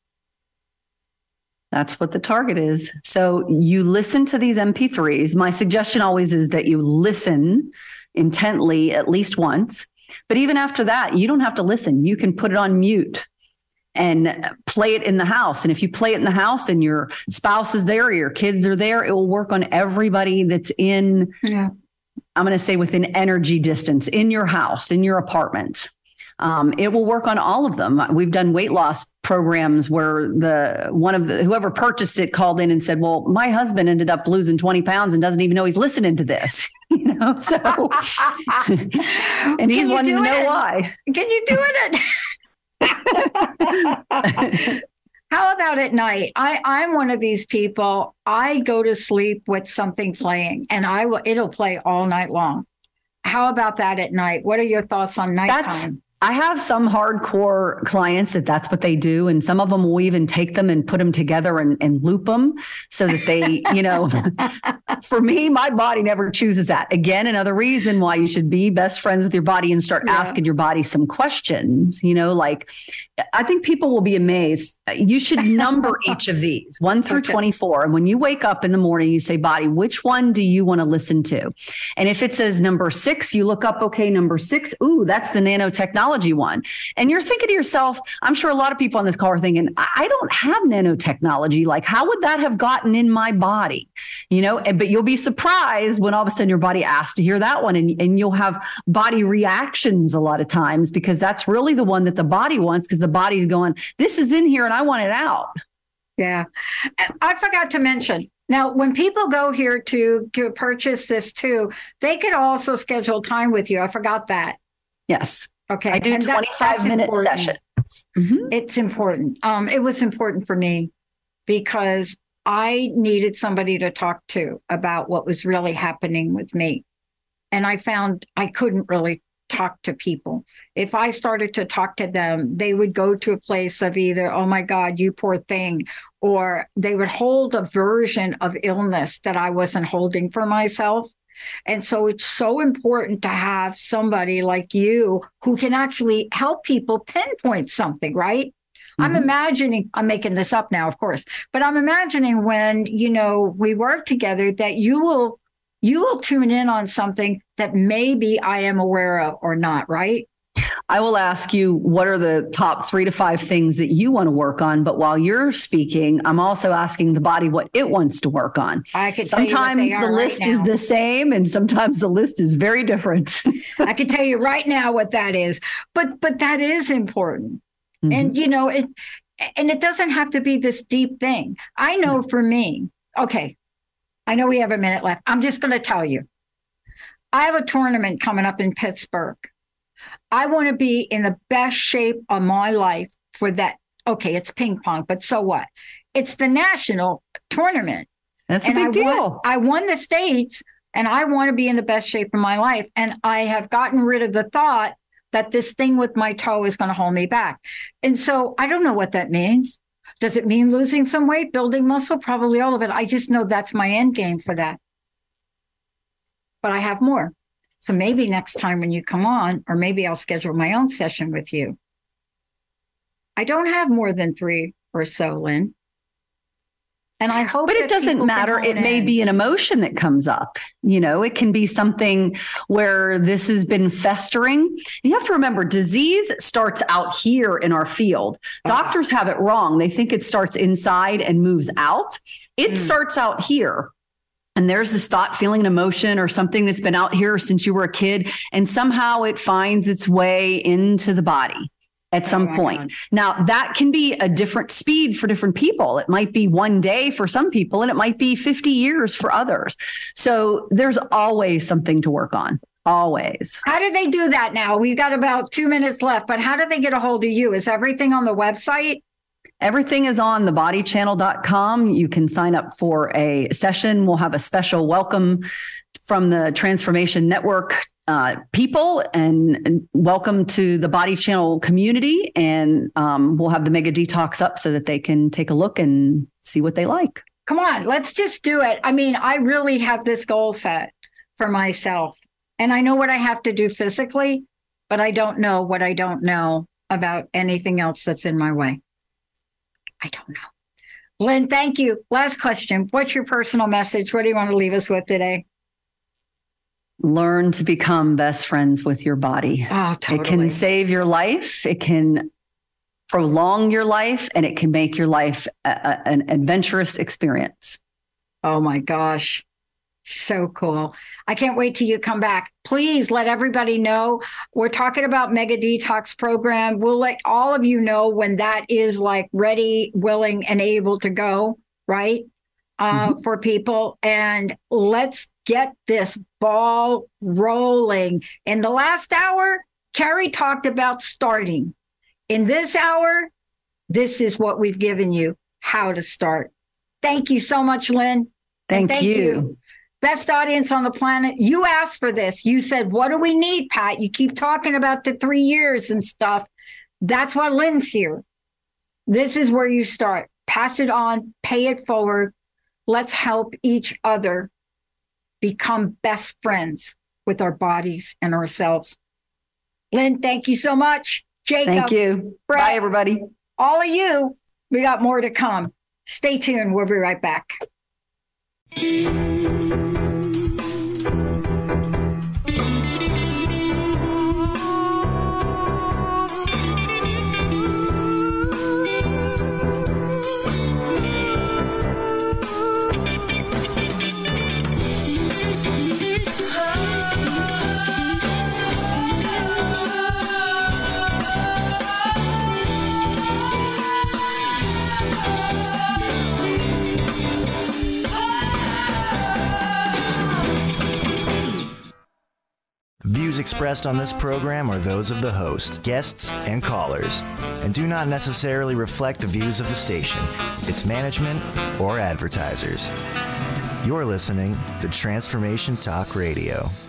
That's what the target is. So you listen to these M P threes. My suggestion always is that you listen intently at least once. But even after that, you don't have to listen. You can put it on mute and play it in the house. And if you play it in the house and your spouse is there or your kids are there, it will work on everybody that's in, yeah. I'm going to say within energy distance, in your house, in your apartment. Um, it will work on all of them. We've done weight loss programs where the one of the whoever purchased it called in and said, well, my husband ended up losing twenty pounds and doesn't even know he's listening to this. You know, so and he's wanting to know it? why. Can you do it? How about at night? I, I'm one of these people. I go to sleep with something playing, and I will. It'll play all night long. How about that at night? What are your thoughts on nighttime? That's, I have some hardcore clients that that's what they do. And some of them will even take them and put them together and, and loop them so that they, you know, for me, my body never chooses that. Again, another reason why you should be best friends with your body and start yeah. asking your body some questions, you know, like I think people will be amazed. You should number each of these one through okay. twenty-four. And when you wake up in the morning, you say, body, which one do you want to listen to? And if it says number six, you look up, okay, number six. Ooh, that's the nanotechnology one. And you're thinking to yourself, I'm sure a lot of people on this call are thinking, I don't have nanotechnology. Like, how would that have gotten in my body? You know, but you'll be surprised when all of a sudden your body asks to hear that one. And, and you'll have body reactions a lot of times because that's really the one that the body wants, because the body's going, this is in here and I want it out. Yeah. I forgot to mention, now, when people go here to, to purchase this too, they could also schedule time with you. I forgot that. Yes. Okay. I do and twenty-five that, minute sessions. Mm-hmm. It's important. Um, it was important for me because I needed somebody to talk to about what was really happening with me. And I found I couldn't really talk to people. If I started to talk to them, they would go to a place of either, oh my God, you poor thing, or they would hold a version of illness that I wasn't holding for myself. And so it's so important to have somebody like you who can actually help people pinpoint something, right? Mm-hmm. I'm imagining, I'm making this up now, of course, but I'm imagining when, you know, we work together that you will you will tune in on something that maybe I am aware of or not, right? I will ask you, what are the top three to five things that you want to work on? But while you're speaking, I'm also asking the body what it wants to work on. I could sometimes the list right is the same and sometimes the list is very different. I can tell you right now what that is, but but that is important. Mm-hmm. And, you know, it and it doesn't have to be this deep thing. I know for me, okay, I know we have a minute left. I'm just going to tell you, I have a tournament coming up in Pittsburgh. I want to be in the best shape of my life for that. Okay, it's ping pong, but so what? It's the national tournament. That's a and big I deal. Won, I won the states, and I want to be in the best shape of my life. And I have gotten rid of the thought that this thing with my toe is going to hold me back. And so I don't know what that means. Does it mean losing some weight, building muscle? Probably all of it. I just know that's my end game for that. But I have more. So maybe next time when you come on, or maybe I'll schedule my own session with you. I don't have more than three or so, Lynn. And I hope But it doesn't matter. It may be an emotion that comes up. You know, it can be something where this has been festering. You have to remember, disease starts out here in our field. Doctors have it wrong. They think it starts inside and moves out. It mm. starts out here. And there's this thought, feeling, an emotion or something that's been out here since you were a kid. And somehow it finds its way into the body at some oh point. God. Now, that can be a different speed for different people. It might be one day for some people, and it might be fifty years for others. So there's always something to work on. Always. How do they do that now? We've got about two minutes left, but how do they get a hold of you? Is everything on the website? Everything is on the body channel dot com. You can sign up for a session. We'll have a special welcome from the Transformation Network uh, people, and, and welcome to the Body Channel community. And um, we'll have the Mega Detox up so that they can take a look and see what they like. Come on, let's just do it. I mean, I really have this goal set for myself, and I know what I have to do physically, but I don't know what I don't know about anything else that's in my way. I don't know. Lynn, thank you. Last question. What's your personal message? What do you want to leave us with today? Learn to become best friends with your body. Oh, totally. It can save your life. It can prolong your life, and it can make your life a, a, an adventurous experience. Oh my gosh. So cool. I can't wait till you come back. Please let everybody know. We're talking about Mega Detox program. We'll let all of you know when that is like ready, willing, and able to go, right? Uh, mm-hmm. For people. And let's get this ball rolling. In the last hour, Carrie talked about starting. In this hour, this is what we've given you, how to start. Thank you so much, Lynn. Thank, thank you. you. Best audience on the planet. You asked for this. You said, what do we need, Pat? You keep talking about the three years and stuff. That's why Lynn's here. This is where you start. Pass it on, pay it forward. Let's help each other become best friends with our bodies and ourselves. Lynn, thank you so much. Jacob. Thank you. Brett, bye, everybody. All of you, we got more to come. Stay tuned. We'll be right back. Views expressed on this program are those of the host, guests, and callers, and do not necessarily reflect the views of the station, its management, or advertisers. You're listening to Transformation Talk Radio.